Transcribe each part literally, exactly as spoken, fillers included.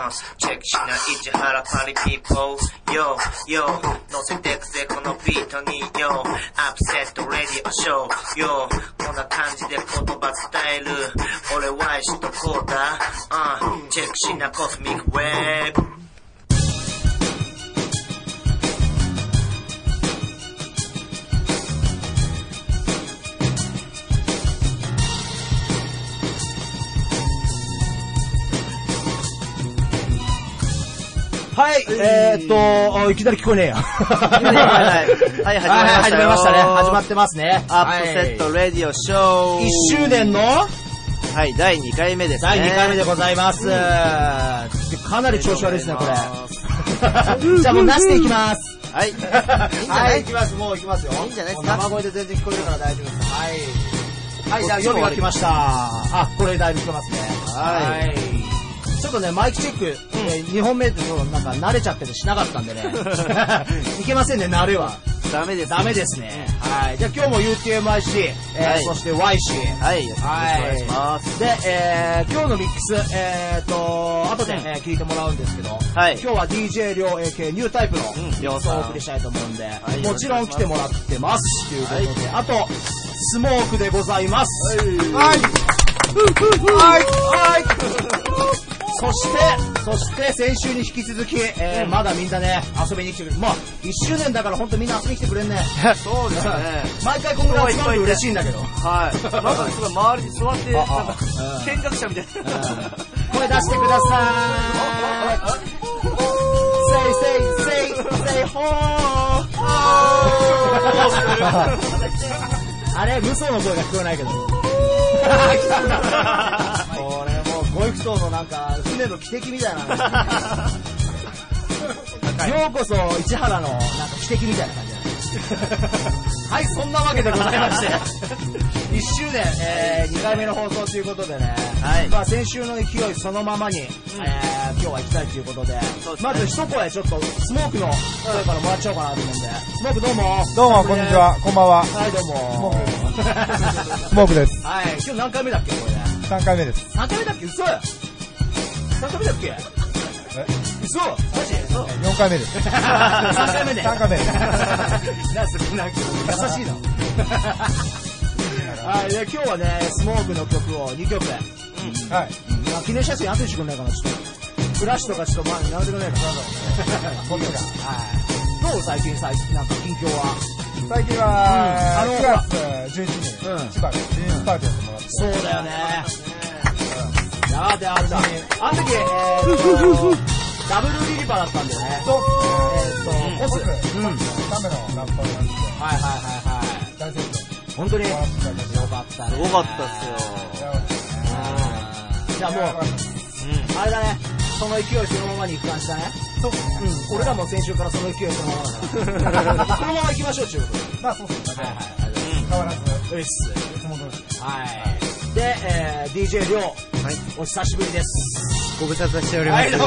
ンスチェックしない市原パリピーポーよよ乗せてくぜこのビートによアップセットレディオショーよこんな感じで言葉伝える俺は石とコーダー、うん、チェックしなコスミックウェーブはい、えーっと、いきなり聞こえねえや。 はい、はい、 始まりましたね。始まってますね。 アップセットレディオショー。 いっしゅうねんの、はい、だいにかいめですね。 だいにかいめでございます。うん、かなり調子悪いですね、これ。じゃあもうなしでいきます。 はい。いいんじゃない、 はい、いきます、もういきますよ。 いいんじゃないですか。 生声で全然聞こえるから大丈夫です。はい。はい、じゃあ夜が来ました。あ、これだいぶ聞こえますね。はい。ちょっとね、マイクチェック、うんえー、にほんめってそうなんか慣れちゃっててしなかったんでね。いけませんね、慣れは。 ダメです。 ダメですね。はい。じゃあ今日も ユーティーエムアイシー、えーはい、そして ワイシー。 はい。よろしくお願いします。 で、えー、今日のミックス、えーと、後で、えー、聞いてもらうんですけど、はい、今日は ディージェー りょう エーケー ニュータイプのミックスをお送りしたいと思うんで、はい、もちろん来てもらってます。ということで、はい、あと、スモークでございます。はい。はい。はい。はい。そして、そして先週に引き続き、えーうん、まだみんなね、遊びに来てくれる。まあ、いっしゅうねんだからほんとみんな遊びに来てくれんね。 そうですね。 毎回こんぐらい集まると嬉しいんだけど。 はい。なんかすごい周りに座って、なんか、見学者みたいな。 声出してくださーい。say, say, say, say, ほー。あれ、無双の声が聞こえないけど。これもうゴイフ島のなんか船の汽笛みたいなようこそ市原のなんか汽笛みたいな感じだはい、そんなわけでございましていっしゅうねん、えー、にかいめの放送ということでね、はい、まあ先週の勢いそのままに、うんえー、今日は行きたいということで、ね、まず一声ちょっとスモークの声からもらっちゃおうかなと思うんで、スモークどうもどうもこんにちは、こんばんは。 はいどうもスモークですはい、今日何回目だっけこれね。 さんかいめです。 さんかいめだっけ。嘘さんかいめだっけ。え嘘マジ嘘よんかいめです。 さんかいめでさんかいめですなすなんか優しいのはいで今日はねスモークの曲をにきょく、うん、はい、うん、記念写真後にしてくんないかな。ちょっとフラッシュとかちょっとまあやめてくれないかな。本当か。はいどう最近最近なんか近況は。 最近は、うん、くがつじゅういちにち、うん、千葉でリリースパーティーやってもらって。 そうだよね。やであれだ。あの時、えー、っとダブルリリパだったんだよね。そう。えー、っと、オス。うん。ダメのラッパーなんですよ。はいはいはいはい。大成功。本当に。よかったね。 すごかったっすよ。 じゃあもう、うん、あれだね。その勢いそのままに行く感じだね。そう。うん。俺らも先週からその勢いそのままだから。このまま行きましょう、中国。 まあそうっすね。はいはい。変わらず。 うっす。いつも通り。はい。で、えー、ディージェー りょう。はい。お久しぶりです。 ご無沙汰しております。はい、どうも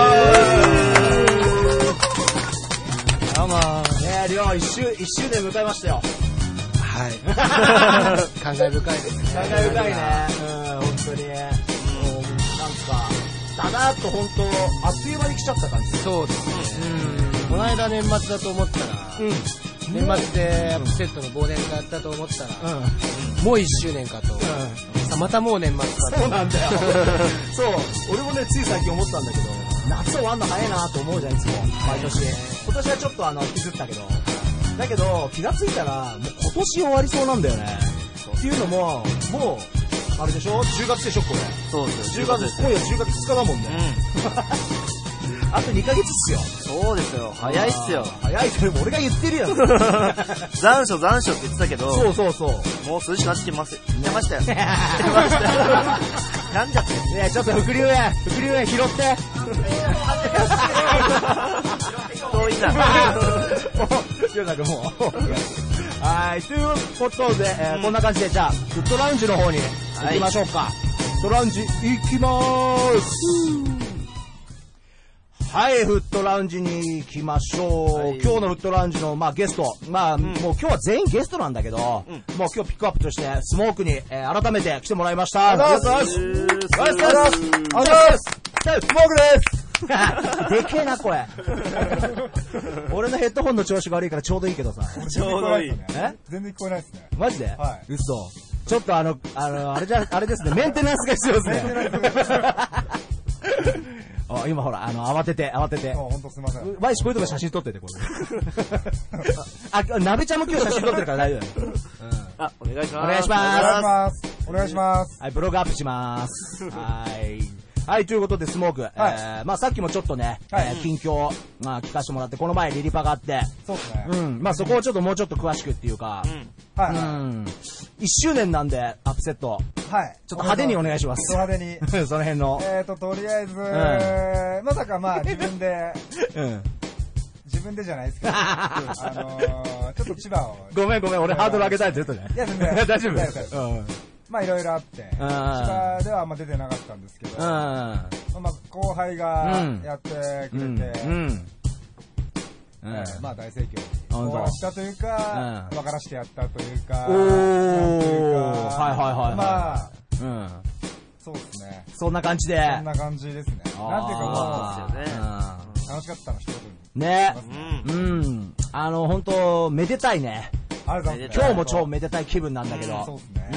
ー。どうもー。 ねえ、りょう、一周、一周年迎えましたよ。 はい。感慨深いですね。 感慨深いね。うん、本当に。うん、なんか、だなーっと本当、あっという間に来ちゃった感じ。 そうですね。うん。この間年末だと思ったら、うん。年末でセットの忘年会やったと思ったら、うん、もういっしゅうねんかと、うん、またもう年末かと。 そうなんだよそう俺もねつい最近思ったんだけど夏終わんの早いなと思うじゃんいつも毎年。今年はちょっとあの引きずったけどだけど気がついたらもう今年終わりそうなんだよね。っていうのももうあれでしょじゅうがつでしょこれ。 そうですじゅうがつ今夜じゅうがつつかだもんね、うんあとにかげつっすよ。 そうですよ。早いっすよ。 早いっすよ。俺が言ってるやん。 残暑残暑って言ってたけど。 そうそうそう。 もう涼しくなってきます。来ましたよ。来ましたよ。なんじゃって。 ねえ、ちょっと伏流園、伏流園拾って。 遠いな。 いや、なんかもう。はい、ということで、えーうん、こんな感じで、じゃあ、フットラウンジの方に行きましょうか。はい、フットラウンジ行きまーす。はい、フットラウンジに行きましょう、はい、今日のフットラウンジの、まあ、ゲスト、まあ、うん、もう今日は全員ゲストなんだけど、うん、もう今日ピックアップとしてスモークに、えー、改めて来てもらいました。ありがとうございます。ありがとうございます。ありがとうございます。スモークです。 でけえな声。俺のヘッドホンの調子が悪いからちょうどいいけどさ。 ちょうどいい。 え？ 全然聞こえないですね。 マジで？ はい。 嘘。ちょっとあの、あの、あれじゃ、あれですね、メンテナンスが必要ですね。あ、今ほら、あの、慌てて、慌てて。 そう、ほんとすいません。 毎日こういうとこ写真撮ってて、これ。あ、なべちゃんも今日写真撮ってるから大丈夫。うん。 あ、お願いします。 お願いします。 お願いします。お願いします。 はい、ブログアップします。はい。はい、ということで、スモーク。はい、えー、まあさっきもちょっとね、はい、えー、近況、まあ聞かせてもらって、この前リリパがあって。 そうですね。 うん。まあそこをちょっともうちょっと詳しくっていうか。うん。はい、はい。うん。いっしゅうねんなんで、アップセット。はい。ちょっと派手にお願いします。 派手に。 その辺の。 えーと、とりあえず、うん、まさかまあ自分で、うん。自分でじゃないですけど、あのー、ちょっと千葉を。 ごめんごめん、俺ハードル上げたいって言ったじゃん。 いや、全然。 大丈夫。 うん。まあいろいろあって、千葉ではあんま出てなかったんですけど、まあ後輩がやってくれて、まあ大盛況に終わったというか、分からしてやったというか、 おー、はいはいはい。 まあ、そうですね。 そんな感じで。 そんな感じですね。なんていうかもう、楽しかったの一言に。 ね。うん。あの、本当めでたいね。 ありがとうございます。 今日も超めでたい気分なんだけど。 そうですね。 うん。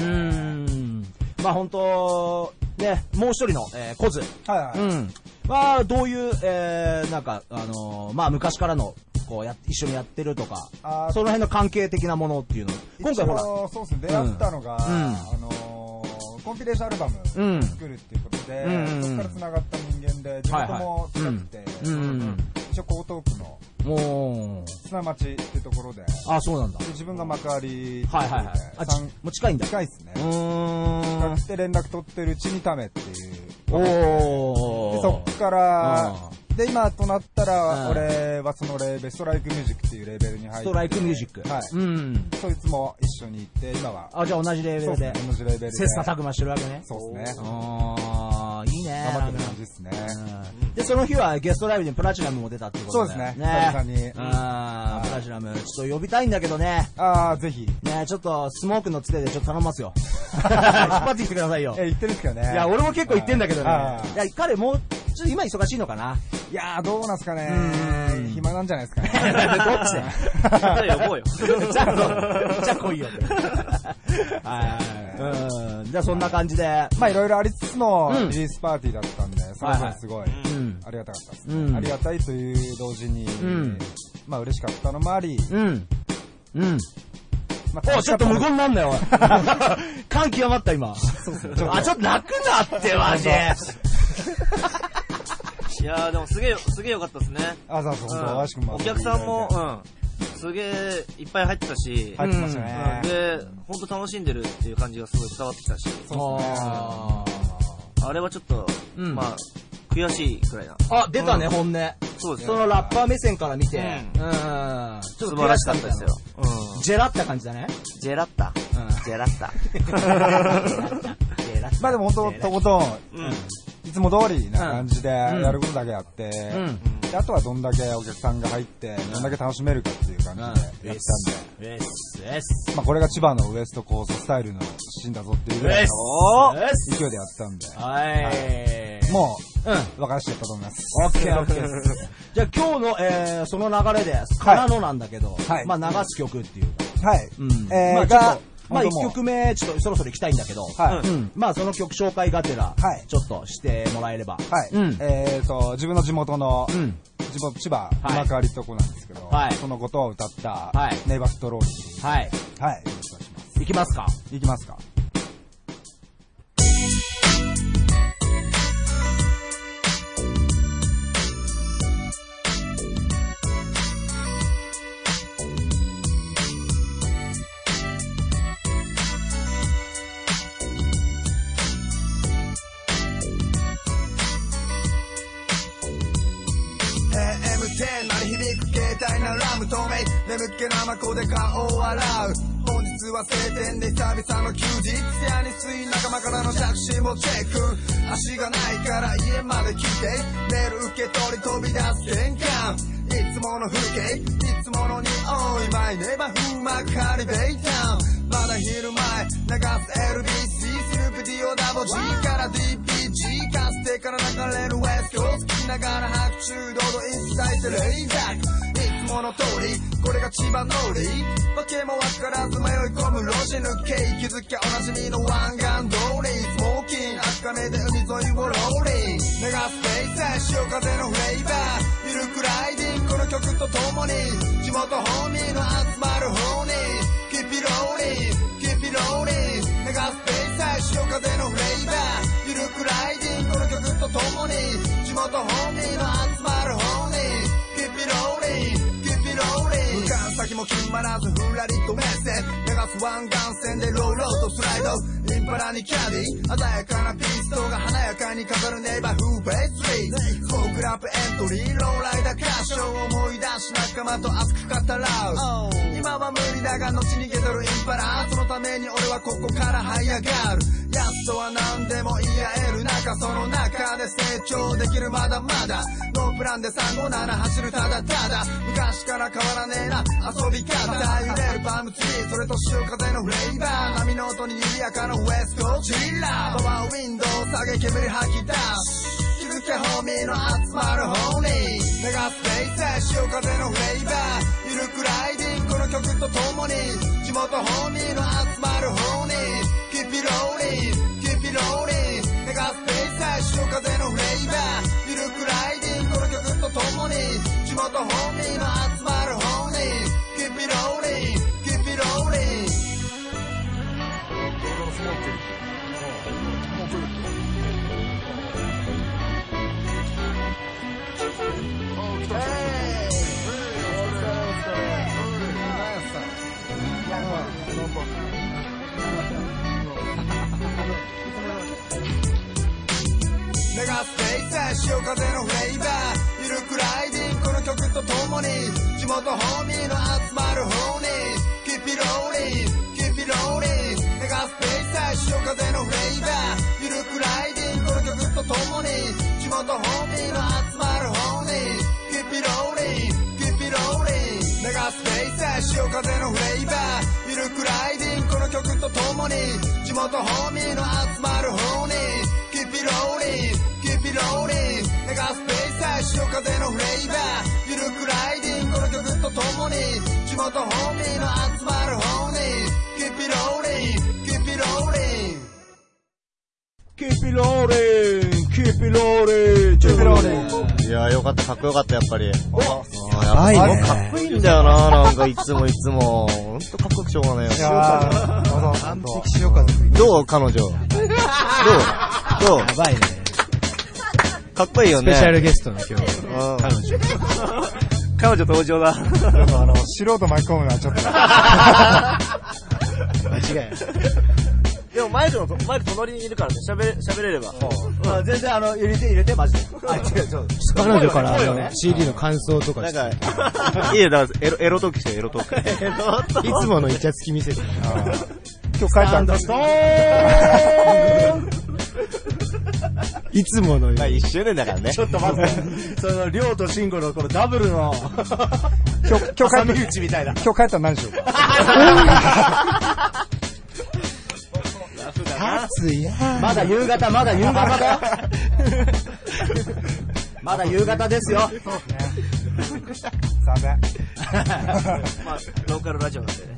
まあ本当ね、もう一人の、えー、コズ。 はいはい。うん。 は、どういう、えー、なんか、あのー、まあ昔からの、こうや、一緒にやってるとか、その辺の関係的なものっていうの。今回ほら。 そうですね、出会ったのが、うん、あのー、コンピレーションアルバム作るっていうことで、うん、そこから繋がった人間で、地元も近くて、一応江東区の、お砂町っていうところで、 あ、そうなんだ。 自分が幕張、 はいはいはい。あ、ち、もう近いんだ。 近いっすね。うーん。近くて連絡取ってるうちにためっていう。 おー。 で、そっから、で、今となったら、俺はそのレーベル、ストライクミュージックっていうレーベルに入って。ストライクミュージック。 はい。うん。そいつも一緒に行って、今は。 あ、じゃあ同じレーベルで。 同じレーベルで。 切磋琢磨してるわけね。 そうですね。 あー、いいね。 頑張ってる感じですね。 で、その日はゲストライブにプラチナムも出たってことで。 そうですね。久々に。 あー、プラチナム。ちょっと呼びたいんだけどね。 あー、ぜひ。 ね、ちょっとスモークのつてでちょっと頼みますよ。引っ張ってきてくださいよ。 え、言ってるんですけどね。 いや、俺も結構言ってんだけどね。いや、彼もう、ちょっと今忙しいのかな。 いやー、どうなんすかね。暇なんじゃないですかね。 どっちで呼ぼうよ。 じゃあ、じゃあ来いよ。はい。じゃあそんな感じで。 まあいろいろありつつのリリースパーティーだったんで、それぞれすごいありがたかったですね。ありがたいという同時に、まあ嬉しかったのもあり、うん。うん。 まあ、おちょっと無言なんだよ、おい。感極まった、今。そうそう。あ、ちょっと泣くなって、マジ。 いやー、でもすげえ、すげえよかったですね。 あ、そうそう、ほんと、しくも。 お客さんも、うん。すげえ、いっぱい入ってたし。 入ってましたね。 で、ほんと楽しんでるっていう感じがすごい伝わってきたし。 そうですね。 あれはちょっと、まあ、悔しいくらいな。 あ、出たね、本音。 そうですね。 そのラッパー目線から見て、うん。ちょっと素晴らしかったですよ。 うん。ジェラった感じだね。 ジェラッタ。ジェラッタ。 まあでも本当とことん、いつも通りな感じでやることだけやって、であとはどんだけお客さんが入って、どんだけ楽しめるかっていう感じでやったんで、まあこれが千葉のウエストコーストスタイルのシーンだぞっていうぐらいの勢いでやったんで、はい、もう、うん、分からしちゃったと思います。 オッケーオッケー。じゃあ今日の、えー、その流れで、からのなんだけど、はい、まあ流す曲っていうか、はい、うん、えー、まあが、まあいっきょくめちょっとそろそろ行きたいんだけど、はい、うん、まあその曲紹介がてら、はい、ちょっとしてもらえれば、はい、うん、えーと自分の地元の、うん、地元千葉今川ってとこなんですけど、はい、そのことを歌った、はい、ネイバーストローリー、はい、はい、よろしくお願いします。 行きますか？ 行きますか？眠気なまこで顔を洗う。本日は晴天で久々の休日。やにすい仲間からの着信をチェック。足がないから家まで来て、メール受け取り飛び出す玄関。いつもの風景、いつもの匂い。マイネバ風魔カリベイタウン。まだ昼前流す エルビーシー スヌープ ディオダボ G から ディーピージー かつてから流れるウエストコースト。好きなやかな白昼堂々一切でレイバックいつもの通りこれが千葉のりわけもわからず迷い込む路地抜け気づきゃおなじみの湾岸通りスモーキン赤目で海沿いをローリンメガスペース潮風のフレーバーミルクライディングこの曲とともに地元ホーミーの集まる方にキーピローリンキーピローリンメガスペース潮風のフレーバーミルクライディングこの曲とともに地元ホーミーの集まる方にキーピローリンキーピローリン向かう先も決まらずふらりとメッセ流す湾岸線でローローとスライドインパラにキャディ鮮やかなピストが華やかに飾るネイバーフーベイスリートスモークラップエントリーローライダー歌唱を思い出し仲間と熱く語らう今は無理だが後にゲドルインパラそのために俺はここから這い上がるやっとは何でも言い合える中その中で成長できるまだまだノープランでさんごなな走るただただ昔から変わらねえな遊び方揺れるパームツリーそれと潮風のフレーバー波の音に賑やかなウエストチラーパワーウィンドウ下げ煙吐き出す気づけホーミーの集まる方にメガスペース潮風のフレーバーミルクライディングこの曲とともに地元ホーミーの集まる方にキーピローリンキーピローリンメガスペース潮風のフレーバーミルクライディングこの曲とともに地元ホーミーの集まる方にキーピローリンキーピローリンメガスペース潮風のフレーバーミルクライディングこの曲とともに地元ホーミーの集まる方にキーピローリンキーピローリンメガスペース潮風のフレーバーミルクライディングこの曲とともに地元ホーミーの集まる方にキーピローリンキーピローリンメガスペース潮風のフレーバーミルクライディングこの曲とともに地元ホーミーの集まる方にキーピローリンキーピローリンメガスペース潮風のフレーバーミルクライディングこの曲とともに地元ホーミーの集まる方にキーピローリンキーピローリンキーピローリンキーピローリンキーピローリンいやーよかったかっこよかったやっぱりおやばいねかっこいいんだよななんかいつもいつもほんとかっこよくしょうがないよいやー完璧潮風どう彼女どうどうやばいね。 かっこいいよねスペシャルゲストの今日、彼女。 彼女登場だ。 でもあの、素人巻き込むのはちょっと。 間違いない。 でもマイクの、マイク隣にいるからね、喋れ、喋れれば。 うん、全然あの、入れて入れて、マジで。あ、違う違う。 彼女からあの シーディー の感想とかなんして。 か、いいよ、だからエロ、エロトークしてエロトーク。エロトーク。 いつものイチャつき見せて。 今日帰ったんだ。 ストーンいつものまあ一周年だからね。 ちょっと待って、その、りょうとしんごのこのダブルの、 今日、今日帰った、 打ちみたいな。 今日帰ったら何しようか。 暑いなまだ夕方、まだ夕方だよ。まだ夕方ですよ。 すいません。 まあ、ローカルラジオなんでね。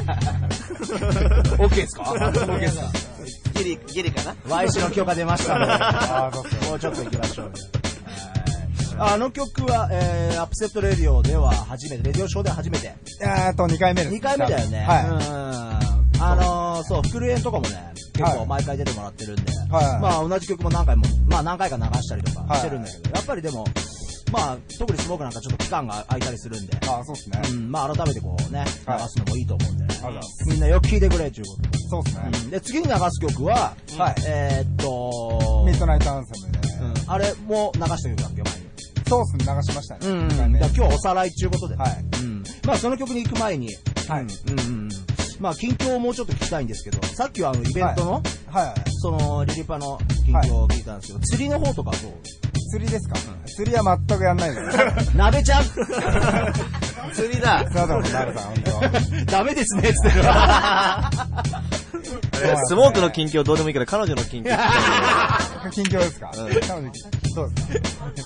オッケーですか？オッケーですか？ ギリ、ギリかなワイシ の許可出ましたので、 あーどうぞもうちょっと行きましょうね。あの曲は、えー、アップセットレディオでは初めて、レディオショーでは初めて。 えーと、にかいめです。 にかいめだよね。 はい。 うん。あのー、そう、フルエンとかもね、結構毎回出てもらってるんで、 はい、 まあ同じ曲も何回も、まあ何回か流したりとかしてるんだけど、はい、やっぱりでも、まあ特にスモークなんかちょっと期間が空いたりするんで、 ああ、そうですね。 うん、まあ改めてこうね、流はい、 すのもいいと思うんでね。 はい、 みんなよく聴いてくれっていうことで。 そうですね、 うん。で、次に流す曲は、 はい、 えー、っと、 ミッドナイトアンセムで、 うん、あれも流した曲だっけ、前に。 そうですね、流しましたね。 うん、うん。だから今日おさらいっていうことで、 はい。 うん。まあその曲に行く前に、 はい。 うんうん。まあ近況をもうちょっと聞きたいんですけど、さっきはあのイベントの、はい、 はい、 そのリリパの近況を聞いたんですけど、はい、釣りの方とかどう？ 釣りですか、うん、釣りは全くやんないです。 鍋ちゃん釣りだ。 すいません、鍋さん、本当。ダメですね、つってる。 スモークの近況どうでもいいから彼女の近況。 近況ですか？彼女どうです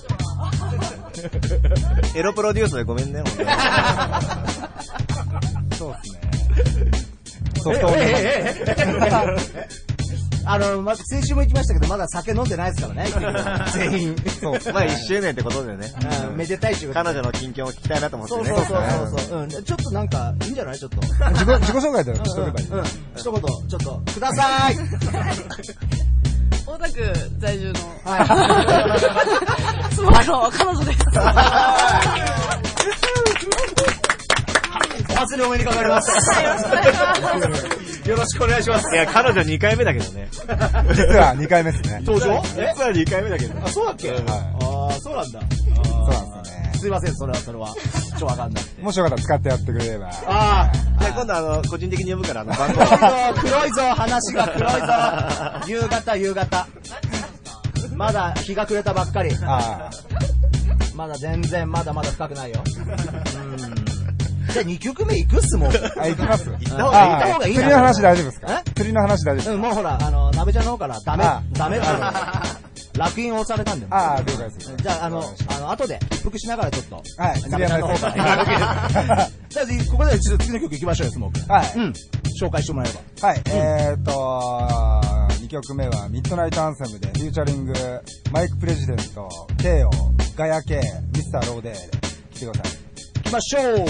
か？ エロプロデュースでごめんね、ほんとに。 そうですね。ソフトオンデマンド。 あの、ま、先週も言いましたけど、まだ酒飲んでないですからね、全員。 そう。まあいっしゅうねんってことでね。 うん、めでたいし。 彼女の近況も聞きたいなと思ってね。 そうそうそうそう。うん。ちょっとなんか、いいんじゃないちょっと。 自己、自己紹介でしとけばいい。 うん。うん、一言、ちょっと、ください。 大田区在住の、はい。妻の彼女です。 お祭りお目にかかります。よろしくお願いします。 いや、彼女にかいめだけどね。 実はにかいめですね。 登場？ 実はにかいめだけど。 あ、そうだっけ？はい。ああ、そうなんだ。 そうなんですね。 すいません、それはそれは。ちょ、わかんなくて。 もしよかったら使ってやってくれれば。 ああ。 じゃあ今度あの、個人的に呼ぶから、あの、番号。 黒いぞ、話が黒いぞ。夕方、夕方。まだ日が暮れたばっかり。ああ。まだ全然、まだまだ深くないよ。うん。じゃあにきょくめ行くっすもん。 あ、行きます。 行った方がいい。行った方がいいな。 釣りの話大丈夫ですか？釣りの話大丈夫ですか？ うん、もうほら、あの、鍋ちゃんの方からダメ、ダメって。楽印を押されたんで。 ああ、了解です。 じゃあ、あの、あの、後で一服しながらちょっと。 はい。 鍋ちゃんの方から。じゃあ、ここでちょっと次の曲行きましょうよ、スモーク。はい。うん。紹介してもらえば。はい。えーと、にきょくめはミッドナイトアンセムで、フューチャリング、マイクプレジデント、テイオ、ガヤケイ、ミスターローデーで、来てください。行きましょう。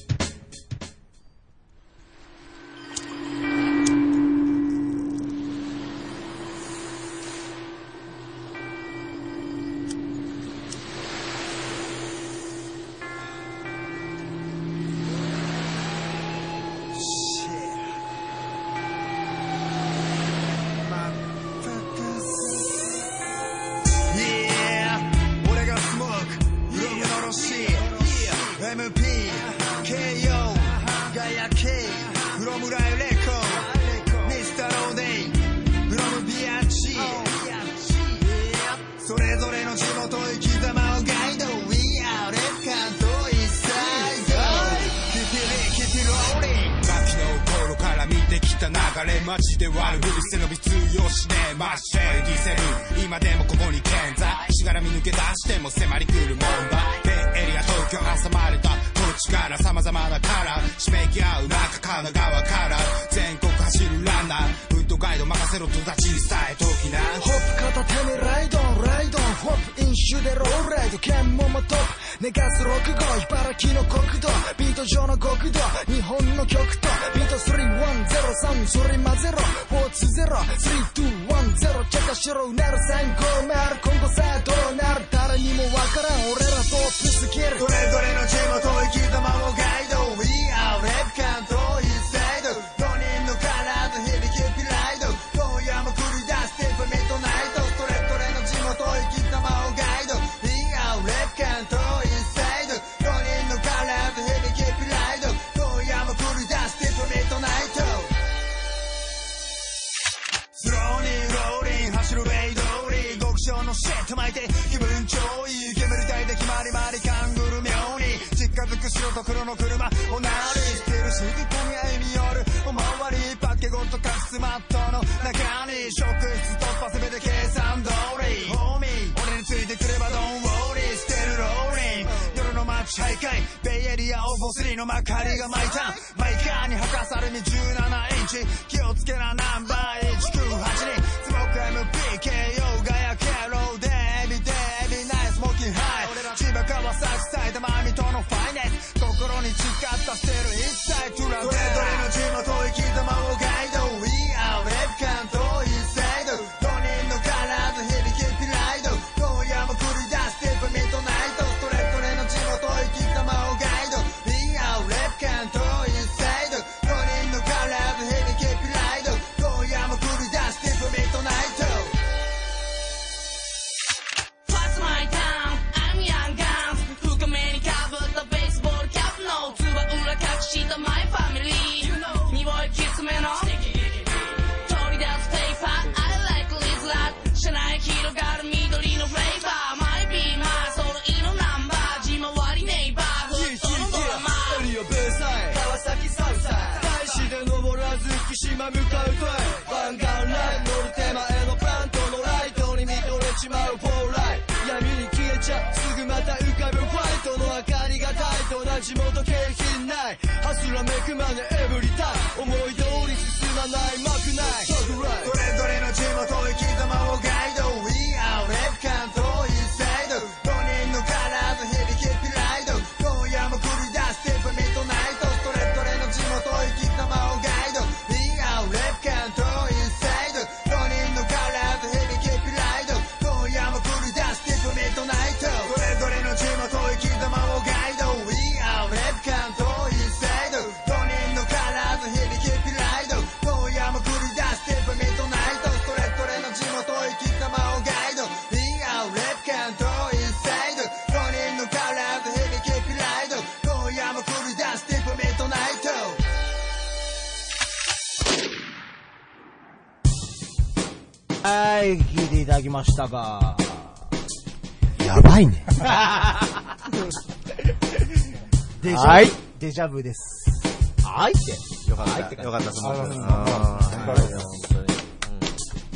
街で悪ふり背伸び通用しねえマッシェディセル今でもここに健在しがらみ抜け出しても迫り来る問題ベイエリア東京挟まれた土地から様々なカラー締めき合う中神奈川から全国走るランナーフットガイド任せろと立ちに伝えときなホップ片手にライドンライドンホップ飲酒でローライド剣ももトップ寝かすろくご茨城の国土ビート上の極道日本の極とビートさんいちゼロさんそれ混ぜろよんにゼロさんにいちゼロチェックしろうなるさんごまる今後さどうなる誰にもわからん俺らトップスキルどれどれの地元生きたままガイド We are rap 関東イーサイドごにんのカラーと響きピライド今夜も繰り出すテープミッドナイトどれどれの地元生きたままガイド We are rap 関東イーサイドごにんのカラーと響きピライド今夜も繰り出すテープミッドナイトスローにローリン走るベイ通り極小のシェット巻いて気分超いい煙たいで決まりまり勘ぐる妙に近づく白と黒の車おなりしてるしずかに歩み寄るおまわりパケごと隠すマットの中に職質突破すべて計算通りホーミー俺についてくればドンウォーリーしてるローリン夜の街徘徊ベイエリアオーフォスリーの幕張が巻いたマイカーに吐かされみじゅうななインチ気をつけなナンバーいちきゅうはちにスモーク エムピーケーオー ガヤケローでエビでエビナイスモーキンハイ千葉川崎埼玉水戸のファイネス心に誓ったステル一切トゥランどれどれの地元生きたままガイド We are rap 関東イーサイドごにんのカラーと響きピライド今夜も繰り出すテープミッドナイトどれどれの地元生きたままガイド We are rap 関東イーサイドごにんのカラーと響きピライド今夜も繰り出すテープミッドナイトWhat's my town? I'm young guns 深めにかぶったベースボールキャップのつば裏隠したマイファミリー匂いきつめのとな地元景品ないハスラメクマネエブリタイム思い通り進まないまくないそれぞれの地元生き様をガイド We are Rap 関東イーサイドごにんのカラーズ響きピライド今夜も繰り出すテープミッドナイトそれぞれの地元生き様をガイド We are Rap 関東イーサイドごにんのカラーズ響きピライド今夜も繰り出すテープミッドナイトそれぞれの地元生き様をガイド We are Rap 関東イーサイドごにんのカラーズ響きピライド今夜も繰り出すテープミッドナイトそれぞれの地元生き様をガイド We are Rap 関東イーサイドごにんのカラーズ響きピライド今夜も繰り出すテープミッドナイトはい、聞いていただきましたがやばいね。 デジャブ、 はいデジャブです。はいって。 よかった。よかったと思います。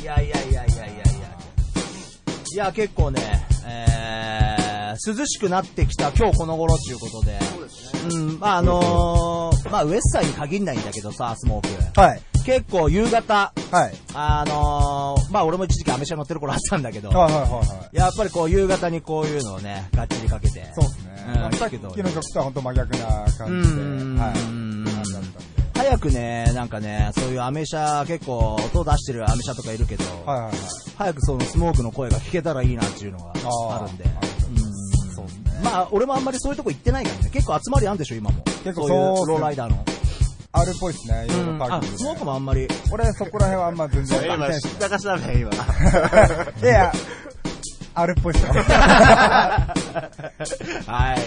いやいやいやいやいやいや。いや、結構ね、えー、涼しくなってきた今日この頃ということで。そうですね。うん、まああのー、まあウエスサイに限んないんだけどさ、スモーク。 はい。 結構夕方、 はい。 あのー、まあ俺も一時期アメ車乗ってる頃あったんだけど、 はいはいはいはい。 やっぱりこう夕方にこういうのをね、がっちりかけて。 そうですね。うん、さっきの曲とは本当真逆な感じで、はい。うん早くね、なんかね、そういうアメ車、結構音出してるアメ車とかいるけど、はいはいはい、早くそのスモークの声が聞けたらいいなっていうのがあるんで、うんそうですね。まあ俺もあんまりそういうとこ行ってないからね、結構集まりあるんでしょ今も。結構そういうローライダーの。あるっぽいっすね、いろいろパーキングで。あ、スモークもあんまり。俺そこら辺はあんま全然。 今、知ったかしらね、今。 いや、あるっぽいっすよ。 はい。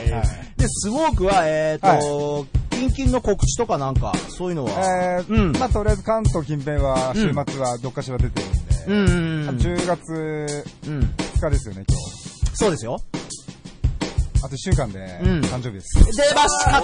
で、スモークは、えっと、キンキンの告知とかなんか、そういうのは。 えー、まあとりあえず関東近辺は、週末はどっかしら出てるんで。うん。じゅうがつふつかですよね、今日。 そうですよ。 あといっしゅうかんで、誕生日です。 出ました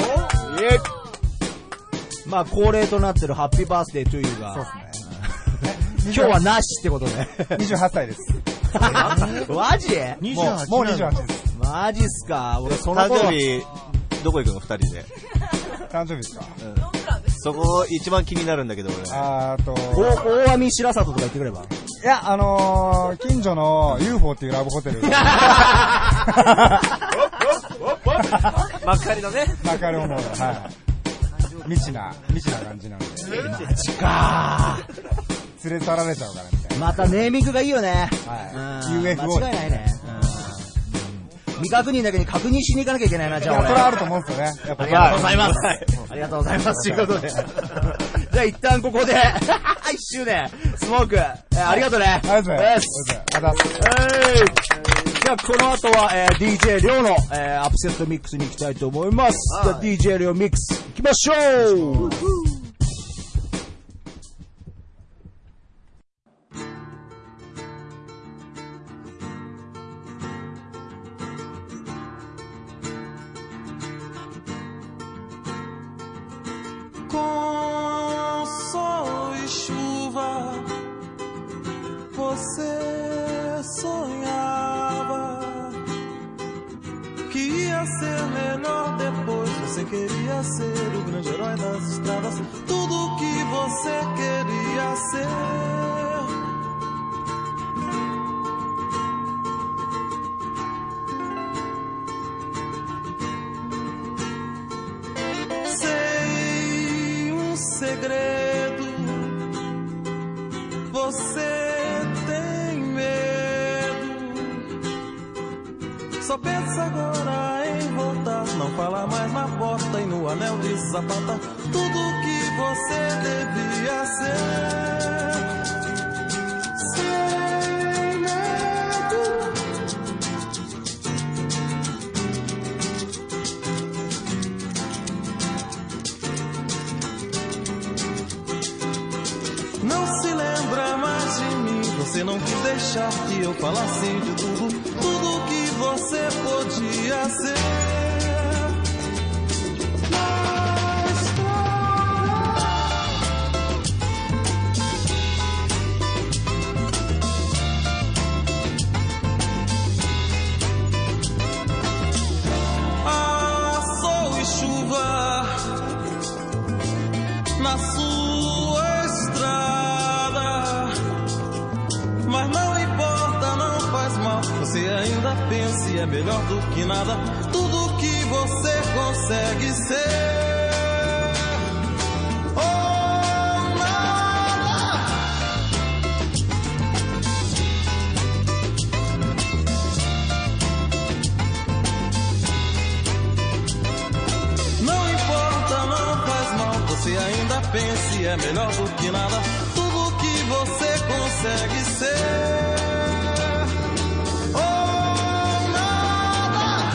まあ恒例となってるハッピーバースデートゥーユーが。そうですね。今日はなしってことで。 にじゅうはっさいです。 マジ？ にじゅうはちもうにじゅうはちです。 マジっすか。俺その誕生日どこ行くの二人で。 誕生日ですか。 うん、そこ一番気になるんだけど俺。 あーと大網白里とか行ってくれば。 いやあのー、近所の ユーフォー っていうラブホテル。 幕張のね。 幕張の方ではい。未知な未知な感じなんで。 マジかー。連れ去られちゃうからみたいな。 またネーミングがいいよね。 はい。ユーエフオー。 間違いないね。未確認だけに確認しに行かなきゃいけないな、じゃあ俺。 いや、それはあると思うんですよね。やっぱありがとうございます。ありがとうございます。ということで。じゃあ一旦ここで、いっしゅうねん、スモーク、ありがとうね。 ありがとうございます。ありがとうございます。 じゃあこの後は、えー、ディージェー リョウの、えー、アップセットミックスに行きたいと思います。じゃあ ディージェー リョウミックス行きましょう。 Você sonhava que ia ser melhor depois. Você queria ser o grande herói das estradas, tudo que você queria ser. Sei um segredo, você só pensa agora em voltar. Não fala mais na porta e no anel de sapata, tudo que você devia ser. Sem medo. Não se lembra mais de mim. Você não quis deixar que eu falasse de tudo, tudo que você podia ser. A sua você ainda pensa e é melhor do que nada. Tudo que você consegue ser. Você ainda pense, é melhor do que nada. Tudo que você consegue ser. Oh, nada.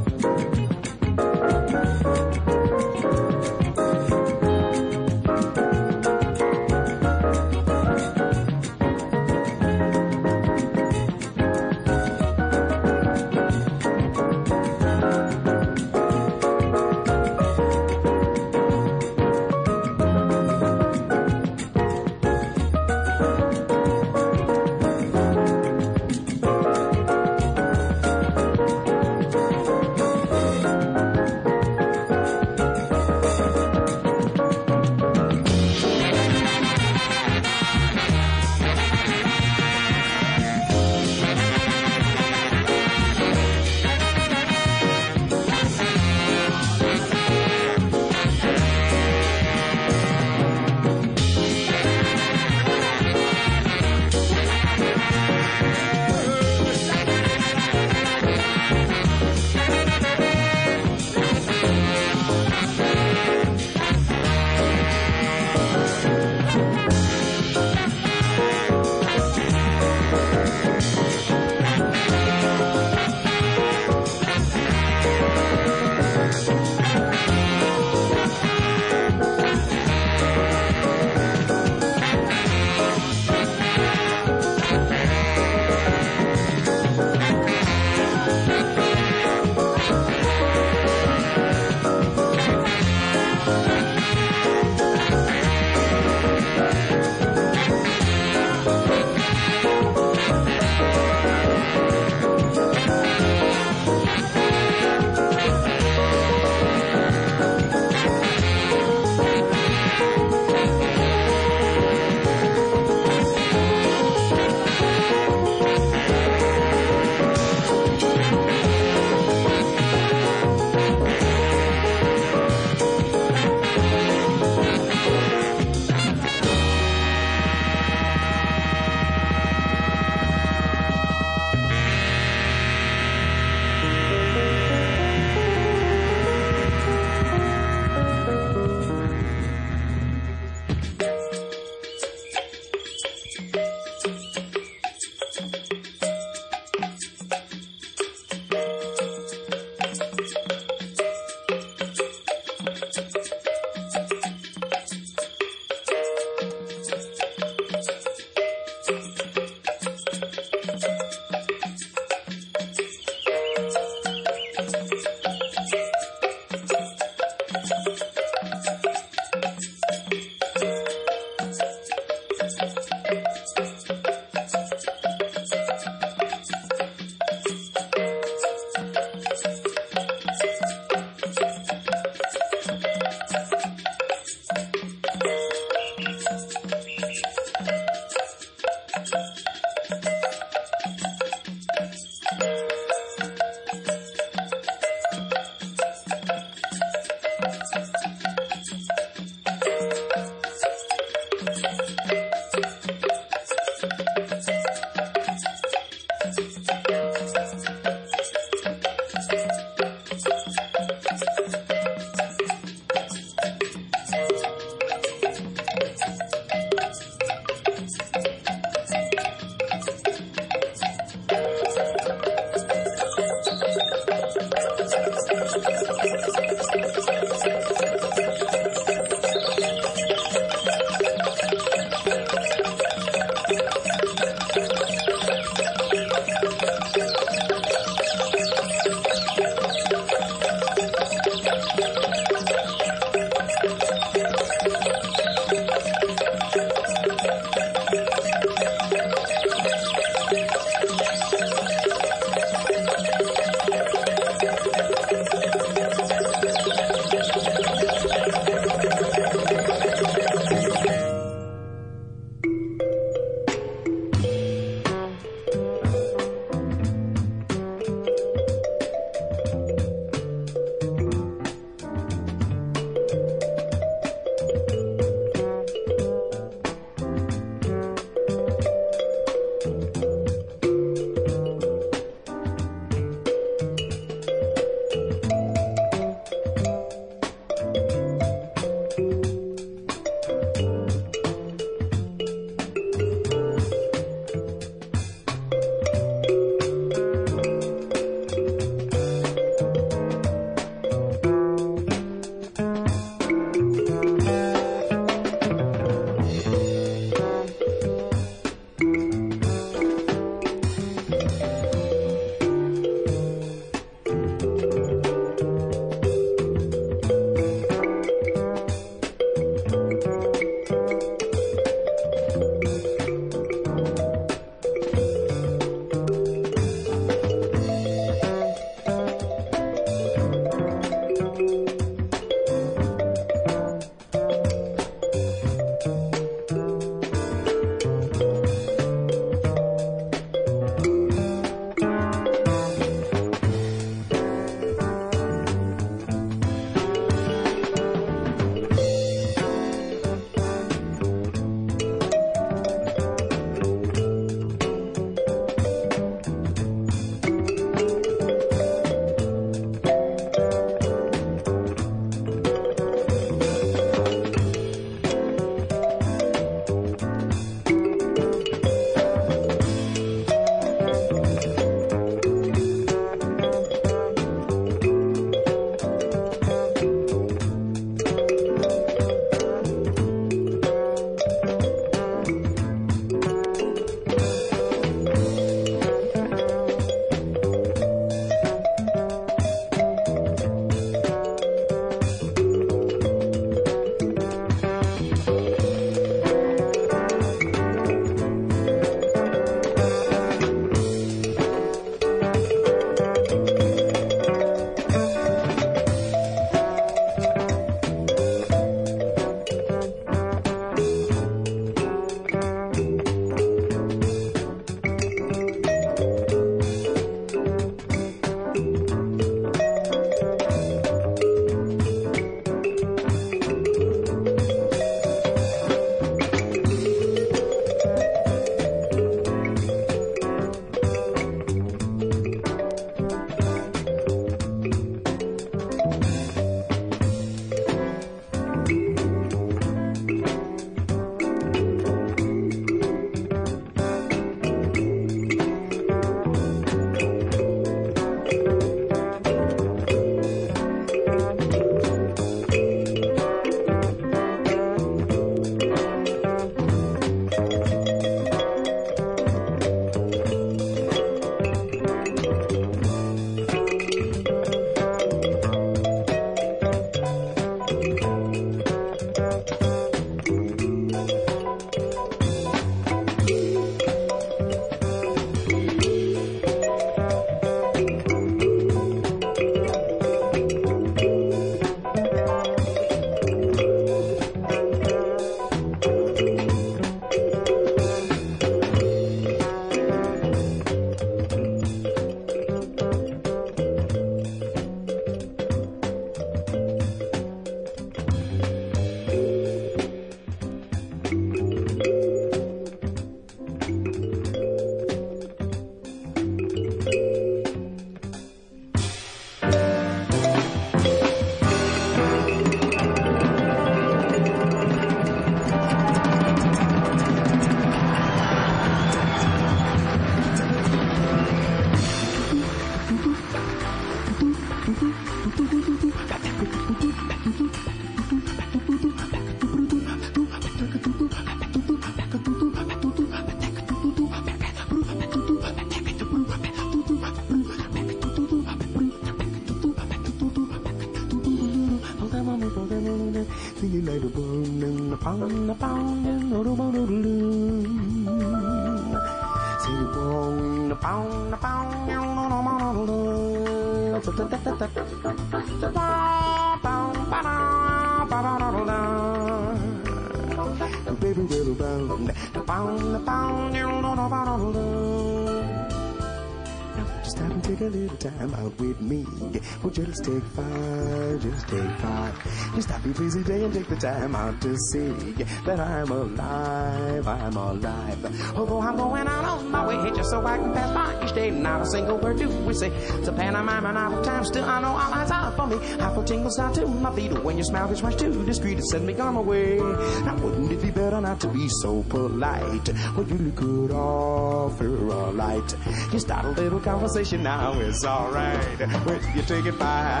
Just stop and take a little time out with me. Well, just take five, just take five. Just stop your busy day and take the time out to see that I'm alive, I'm alive. Although I'm going out on my way just so I can pass by each day. Not a single word do we say. It's a pantomime and out of time. Still I know all eyes are for me. I feel tingles down to my feet when your smile gets rushed too discreet to send me on my way. Now wouldn't it be better not to be so polite? Well, you could offer a light. You start a little conversation now, it's alright. Where do you take it by?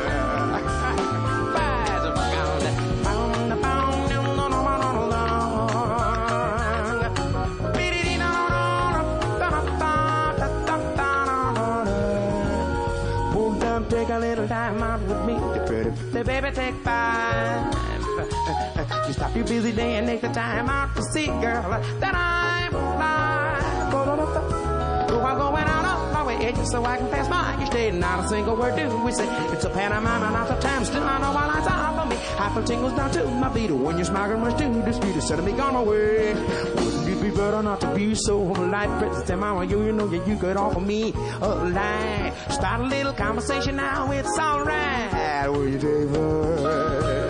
Take a little time out with me, pretty, pretty baby, take five. You stop your busy day and take the time out to see, girl, that I'm alive. Oh, I'm going out of my way just so I can pass by each day. Not a single word do we say. It's a pantomime and not the time. Still I know all eyes are for me. I feel tingles down to my feet when you're smiling much too discreet to send me on my way. Wouldn't it be better not to be so polite? Princess Mama, you, you know that you could offer me a light. Start a little conversation now, it's alright. Will you take it?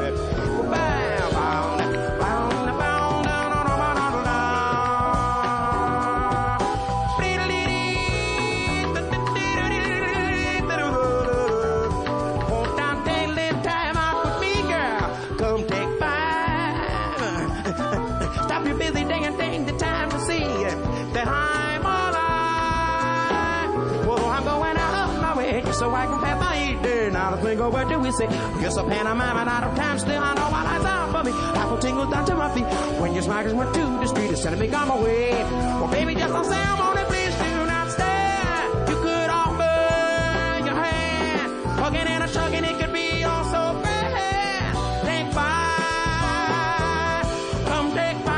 So I can pass by each day. Not a single word do we say. Just a pantomime and out of time. Still I know what eyes are for me. I feel tingles down to my feet when your smile just went too discreet to send me on my way. Well, baby, just don't say I'm on it. Please do not stare. You could offer your hand, hugging and a chugging. It could be all so bad. Take five. Come take five.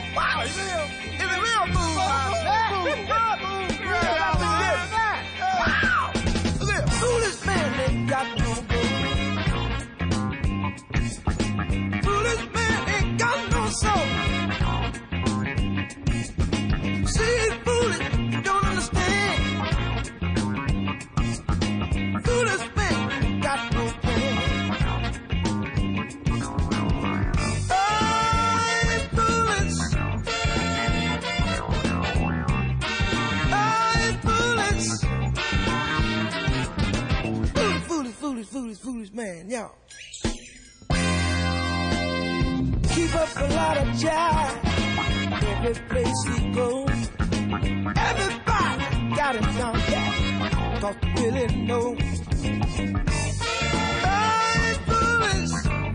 Wow, is it real? Is it real food? Wow! Look, foolish man ain't got no gold. Foolish man ain't got no soul. See, he's foolish, don't understand. Foolish man ain't got no plan. Foolish, foolish, foolish man, y'all. Keep up a lot of jive every place he goes. Everybody got him down pat, cause they really know. I'm foolish.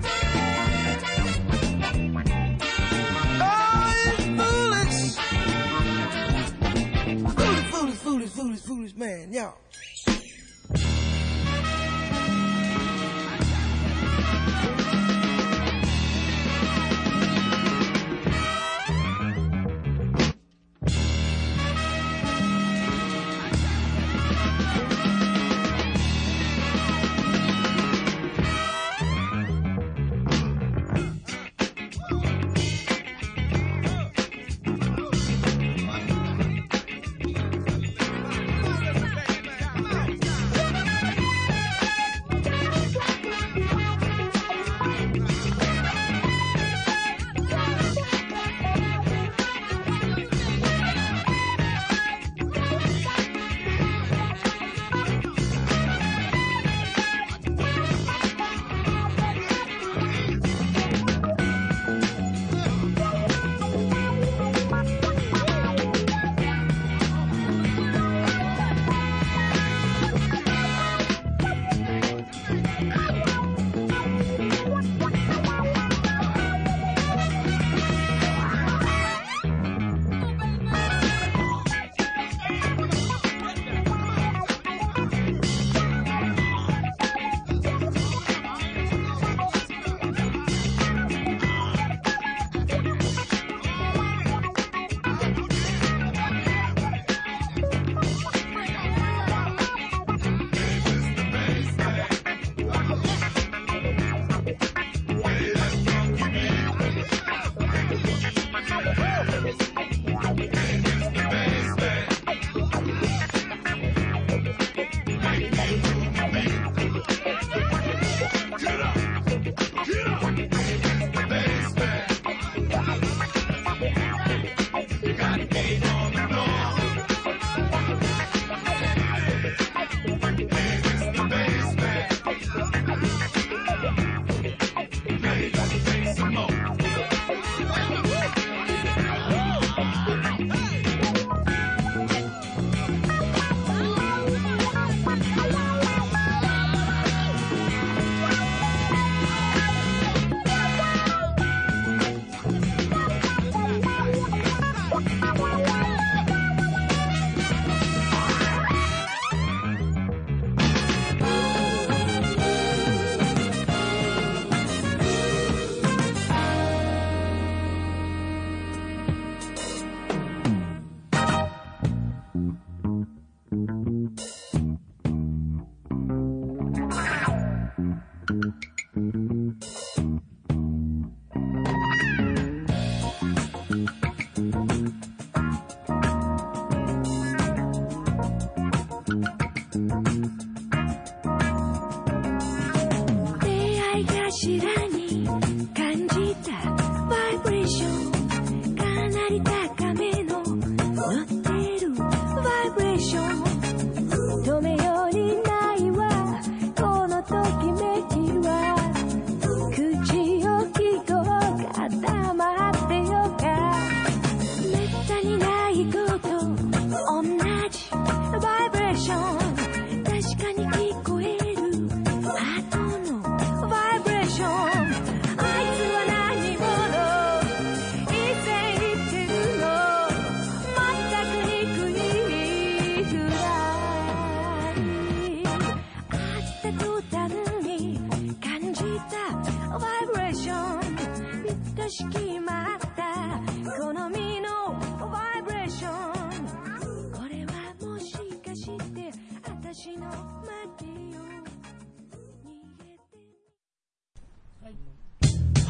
I'm foolish. Foolish, foolish, foolish, foolish, foolish man, y'all.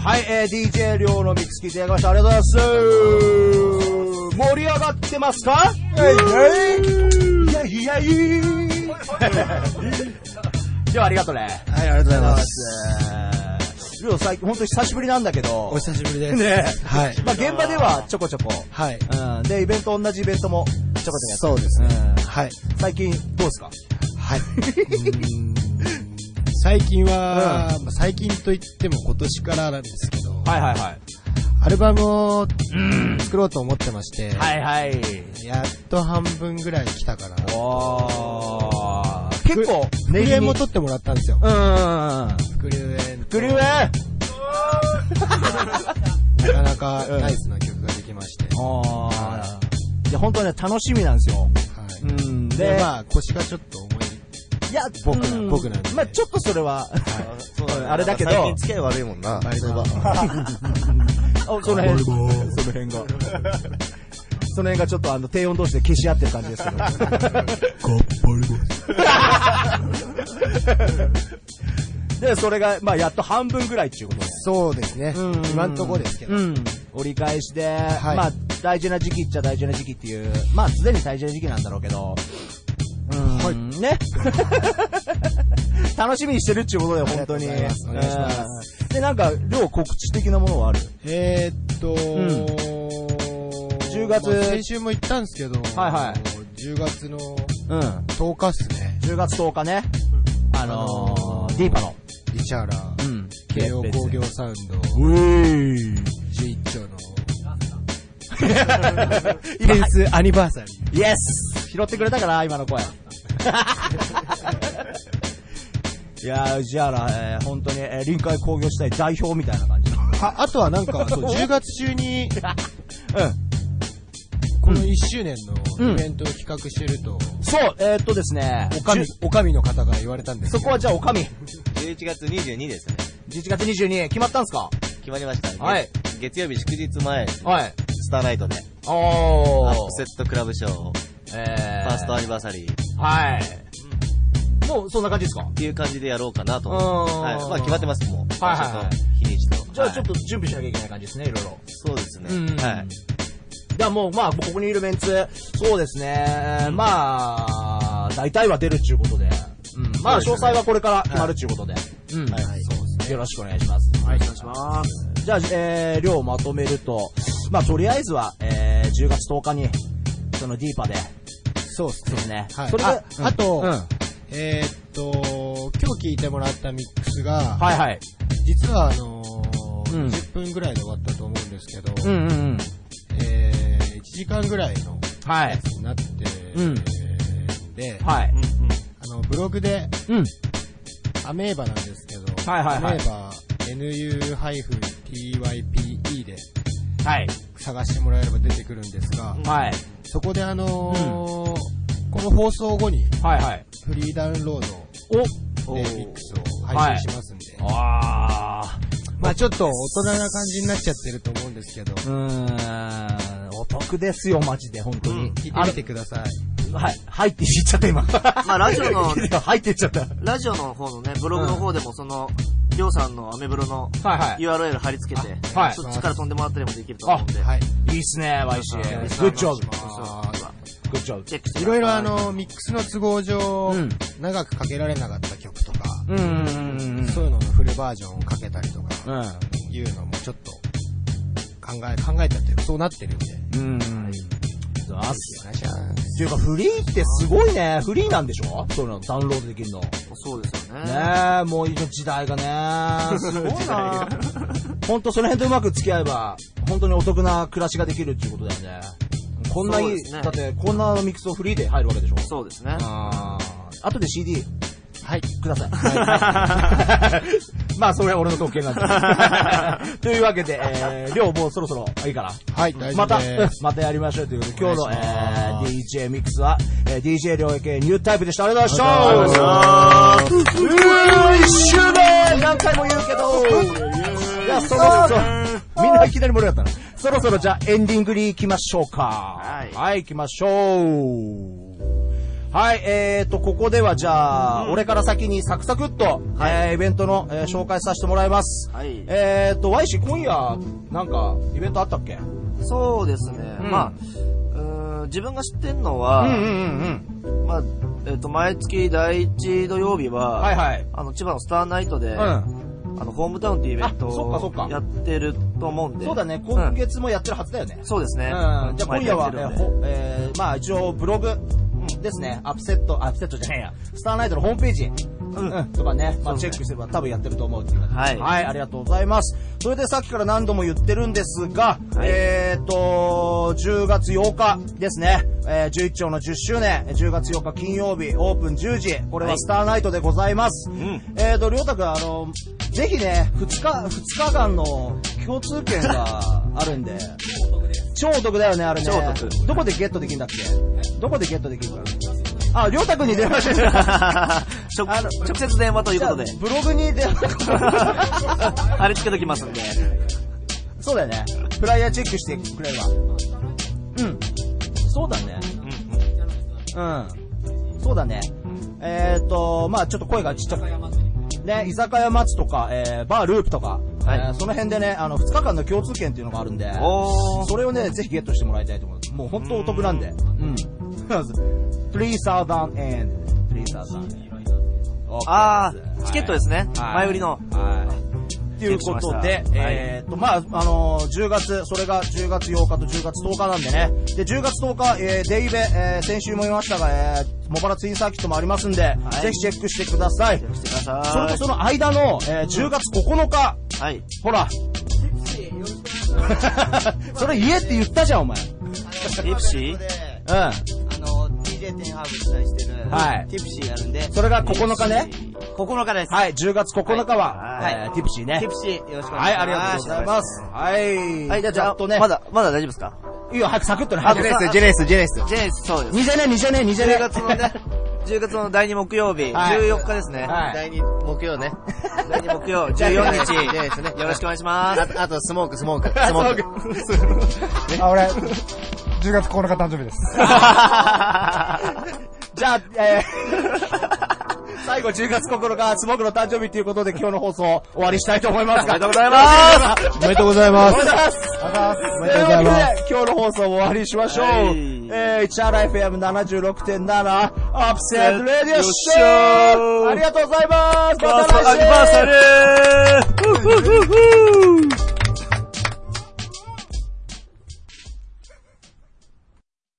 はい、えー、ディージェー りょうのミックス聞いていただきました。ありがとうございます。盛り上がってますか？イェイイェイイェイイェイ今日はありがとうね。 はい、ありがとうございます。 りょう最近本当に久しぶりなんだけど。 お久しぶりです。 ね。 はい。 まあ現場ではちょこちょこ。 はい。 うん。で、イベント、同じイベントもちょこちょこやって。 そうですね。 うん、 はい。 最近どうですか？ はい。最近は、うん、最近といっても今年からなんですけど。 はいはいはい。 アルバムを作ろうと思ってまして。 はいはい。 やっと半分ぐらい来たかな。 おー。結構、 ネギも取ってもらったんですよ。 うん。 副流煙。 副流煙なかなかナイスな曲ができまして。 ああ。いや、本当ね、楽しみなんですよ。はい。 うん。で、まあ、腰がちょっと重い。 いや、 僕な、僕なんで。 まあちょっとそれは、あれだけど。 最近付き合い悪いもんな。そういえば。 その辺、その辺が。その辺がちょっとあの、低音同士で消し合ってる感じですけど。かっで、それが、まあやっと半分ぐらいっていうことで。 そうですね。今んとこですけど。 うん。折り返しで、まあ大事な時期っちゃ大事な時期っていう、まあ常に大事な時期なんだろうけど、うん、はい。ね。楽しみにしてるっていうことで、本当に。お願いします。で、なんか、量告知的なものはある？ えーっと、うん、 じゅうがつ、まあ、 先週も言ったんですけど、 はいはい。 じゅうがつのとおかっすね。 じゅうがつとおかね。あのー、ディーパの。 リチャーラー。うん。慶応工業サウンド。 うーい。 じゅういっちょうの。イベンスアニバーサリー。 イエス拾ってくれたかな今の声。いやー、じゃあ、えー、本当に、えー、臨海工業地帯代表みたいな感じ。 あ、あとはなんか、そう、じゅうがつ中に、 うん。 このいっしゅうねんのイベントを企画してると。うん、 そう、えー、っとですね。 おかみ、おかみの方が言われたんですけど。 そこはじゃあおかみ。 じゅういちがつにじゅうにですね。 じゅういちがつにじゅうに、決まったんすか？ 決まりましたね。 はい。 月曜日祝日前、 はい。 スターナイトで。 おー。 アップセットクラブショー。えー。ファーストアニバーサリー。 はい。もうそんな感じですか？ っていう感じでやろうかなと思って。はい。まあ決まってますもん。 はいはいはい。 日にちと。 じゃあちょっと準備しなきゃいけない感じですね、いろいろ。 そうですね。はい。 じゃあもう、まあ、ここにいるメンツ、そうですね、まあ、大体は出るっていうことで、うん。まあ、詳細はこれから決まるっていうことで。うん。はいはい。そうですね。よろしくお願いします。 はい、お願いします。 じゃあ、えー、量をまとめると、まあ、とりあえずは、えー、じゅうがつとおかに、そのディーパで。 そうですね。 はい。それで、あ、あと、うん、えー、っと、今日聞いてもらったミックスが、 はいはい。 実は、あのー、うん、じゅっぷんぐらいで終わったと思うんですけど、 うんうんうん。 えー、いちじかんぐらいのやつになって、 うん、 で、 はい。 あの、ブログで、 うん、 アメーバなんですけど、 はいはいはい、 アメーバ エヌユーティーワイピーイー で、 はい。 探してもらえれば出てくるんですが、 はい。 そこであのーうん、この放送後に、 はいはい。 フリーダウンロードでミックスを配信しますんで、 はい、あー。 まあちょっと大人な感じになっちゃってると思うんですけど。うーん。お得ですよ、マジで、本当に。うん、 聞いてみてください。 はい。はいって言っちゃった、今。 まあラジオの、 はいって言っちゃった。 ラジオの方のね、ブログの方でもその、りょうさんのアメブロの ユーアールエル 貼り付けて、はい、そっちから飛んでもらったりもできると思うんで。 はい。いいっすね、ワイシー。グッジョブ。グッジョブ。 チェックしていろいろあの、ミックスの都合上、うん、長くかけられなかった曲とか、 うんうんうん、 そういうののフルバージョンをかけたりとか、うん、いうのもちょっと考え、考えたっていうかそうなってるんで。 うん。そうっていうかフリーってすごいね。フリーなんでしょ？そういうのダウンロードできるの。 そうですよね。 ねえ、もう時代がね。すごいな。ほんとその辺とうまく付き合えば、本当にお得な暮らしができるっていうことだよね。こんないい、ね、だってこんなミックスをフリーで入るわけでしょ？ そうですね。 ああとで シーディー。 はい、 ください。はい、まあ、それは俺の特権なんで。というわけで、えー、りょうもうそろそろいいかな。 はい、大丈夫です。 また、またやりましょうということで、今日の、えー、ディージェー ミックスは、えー、ディージェー りょう系ニュータイプでした。ありがとうございました。ありがとうございました。一周年何回も言うけど、いや、そろそろ、みんないきなり盛り上がったな。そろそろじゃあエンディングに行きましょうか。はい。はい、行きましょう。 はい、えーと、ここではじゃあ、うん、俺から先にサクサクっと、はい、えー、イベントの、えー、紹介させてもらいます。はい。えーと、Y 氏、今夜、なんか、イベントあったっけ？ そうですね。うん、まあ、うーん、自分が知ってんのは、うんうんうんうん、まあ、えーと、毎月だいいち土曜日は、はいはい。あの、千葉のスターナイトで、うん、あの、ホームタウンっていうイベントをやってると思うんで。 そうだね、今月もやってるはずだよね。 うん、そうですね。 うん、じゃあ今夜は、えーえー、まあ一応ブログですね、アップセット、アップセットじゃないや、スターナイトのホームページ、うんうん、とかね、まあチェックすれば多分やってると思うっていう感じで、はい。はい、ありがとうございます。それでさっきから何度も言ってるんですが、はい、えーと、じゅうがつようかですね、えー、じゅういっちょうのじゅっしゅうねん、じゅうがつようか金曜日、オープンじゅうじ、これはスターナイトでございます。はい、うん、えーと、りょうたくん、あの、ぜひね、ふつか、ふつかかんの共通券があるんで、超お得だよね、あれね。超お得。どこでゲットできるんだっけ？どこでゲットできるか。あ、りょうたくんに電話してる。 直接電話ということで。 ブログに電話。 貼り付けときますんで。 そうだよね。フライヤーチェックしてくれれば。うん。そうだね。うん。うん。そうだね。えーと、まあちょっと声がちっちゃく。ね、居酒屋松とか、えー、バーループとか、はい、えー、その辺でね、あの、ふつかかんの共通券っていうのがあるんで、それをね、ぜひゲットしてもらいたいと思います。もう本当お得なんで。うん。さんさんえん。さんさんえん。 あー、チケットですね。はい、前売りの。はい。 ということで、えーっと、まあ、あのー、じゅうがつ、それがじゅうがつようかとじゅうがつとおかなんでね。で、じゅうがつとおか、えー、デイベ、えー、先週も言いましたが、えー、モバラツインサーキットもありますんで、はい、ぜひチェックしてください。チェックしてください。それとその間の、えー、じゅうがつここのか。はい。ほら。それ言えって言ったじゃん、お前。 リプシー？ うん。 あの、ディージェー テンハーブ主催してる、はい。ティプシーあるんで。 それがここのかね。 ここのかです。 はい、じゅうがつここのかは、はい、えー、ティプシーね。 ティプシー、よろしくお願いします。 はい、ありがとうございます。はい。 はい、じゃあ、じゃあ、ね、まだ、まだ大丈夫ですか？ いいよ、早くサクッとね。 ジェネス、ジェネス、ジェネス。ジェネス、そうです。 にじゅうねん、にじゅうねん、にじゅうねん。 じゅうがつのね、じゅうがつのだいに木曜日、じゅうよっかですね。 はい。だいに木曜ね。 だいに木曜、じゅうよっか。ジェネスね。よろしくお願いします。 あと、あと、スモーク、スモーク。スモーク。 あ、俺、じゅうがつここのか誕生日です。 じゃあ、えー、最後じゅうがつここのか、スモークの誕生日ということで今日の放送終わりしたいと思います。 おめでとうございます。 おめでとうございます。 おめでとうございます。おめでとうございます。今日の放送終わりにしましょう。はい、えー、市原 エフエムななじゅうろくてんなな アップセットレディオショー。ありがとうございます。また来週。